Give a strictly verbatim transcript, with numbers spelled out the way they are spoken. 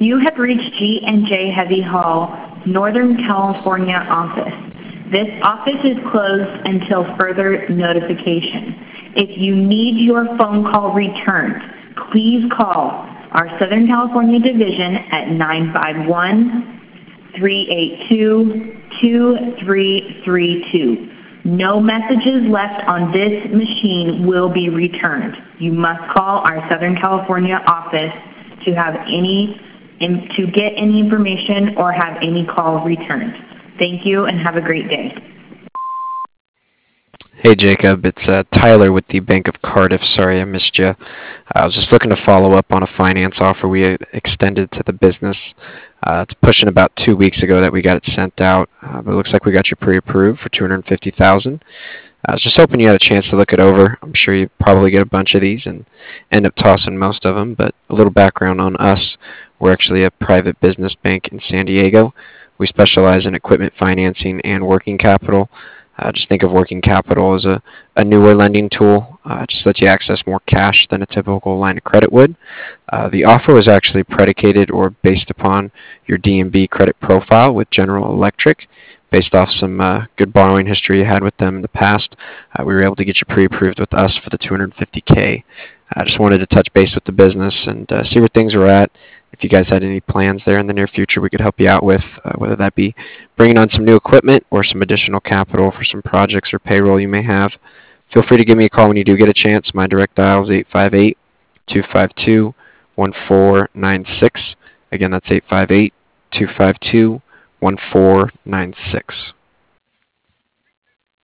You have reached G and J Heavy Haul, Northern California office. This office is closed until further notification. If you need your phone call returned, please call our Southern California division at nine five one, three eight two, two three three two. No messages left on this machine will be returned. You must call our Southern California office to have any to get any information or have any call returned. Thank you and have a great day. Hey Jacob, it's uh, Tyler with the Bank of Cardiff. Sorry I missed you. I was just looking to follow up on a finance offer we had extended to the business. Uh, it's pushing about two weeks ago that we got it sent out, uh, but it looks like we got you pre-approved for two hundred fifty thousand dollars. I was just hoping you had a chance to look it over. I'm sure you probably get a bunch of these and end up tossing most of them, but a little background on us. We're actually a private business bank in San Diego. We specialize in equipment financing and working capital. Uh, just think of working capital as a, a newer lending tool. Uh, just lets you access more cash than a typical line of credit would. Uh, the offer was actually predicated or based upon your D and B credit profile with General Electric. Based off some uh, good borrowing history you had with them in the past, uh, we were able to get you pre-approved with us for the two hundred fifty K. I just wanted to touch base with the business and uh, see where things are at. If you guys had any plans there in the near future we could help you out with, uh, whether that be bringing on some new equipment or some additional capital for some projects or payroll you may have. Feel free to give me a call when you do get a chance. My direct dial is eight five eight, two five two, one four nine six. Again, that's eight five eight, two five two, one four nine six.